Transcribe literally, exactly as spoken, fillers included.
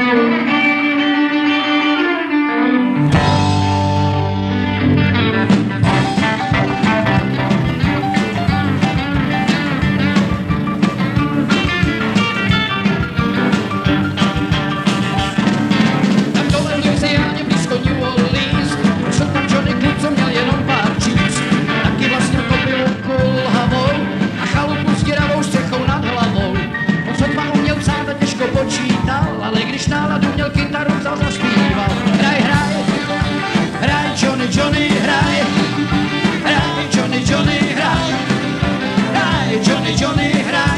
Ale když náladu měl, kytaru vzal, zaspíval. Hraj, hraj, hraj, Johnny, Johnny, hraj. Hraj, Johnny, Johnny, hraj. Hraj, Johnny, Johnny, hraj.